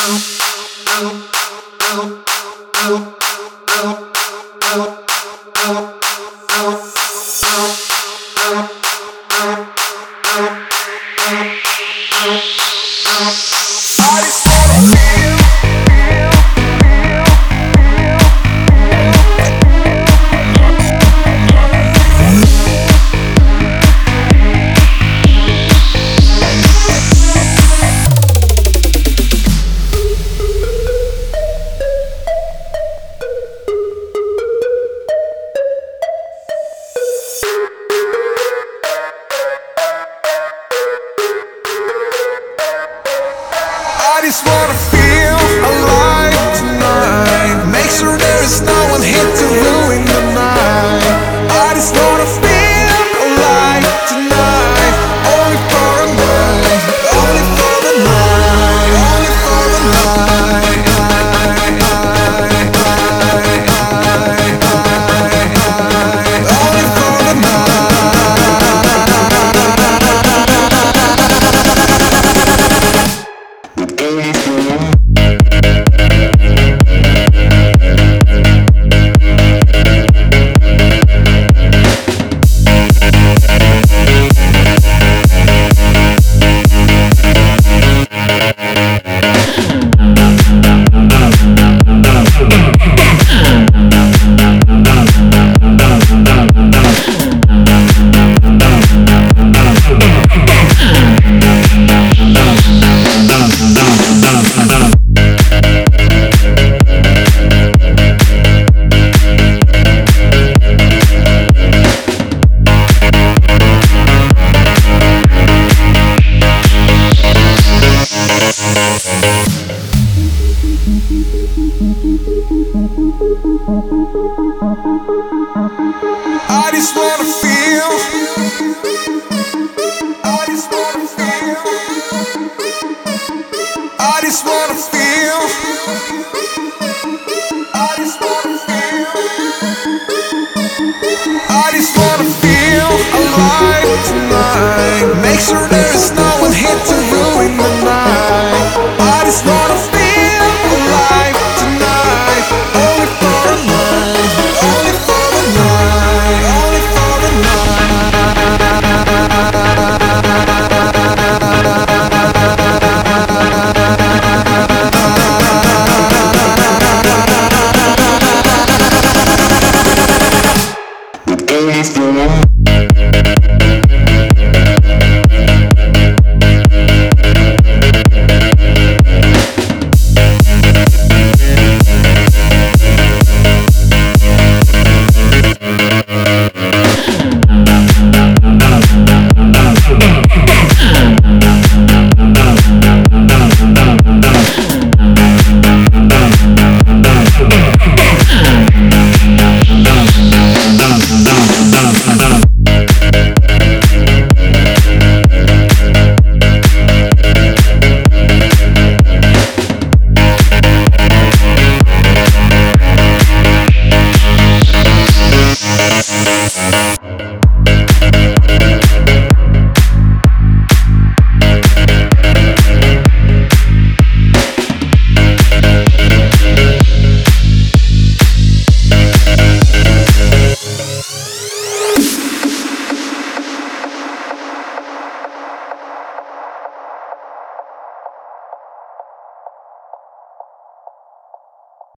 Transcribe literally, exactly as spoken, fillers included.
I just wanna feel alive tonight. Make sure there is no one here to ruin the night. I just wanna feel alive tonight. Only for a night, only for the night, only for the night. Only for the night. I just wanna feel. I just wanna feel. I just wanna feel.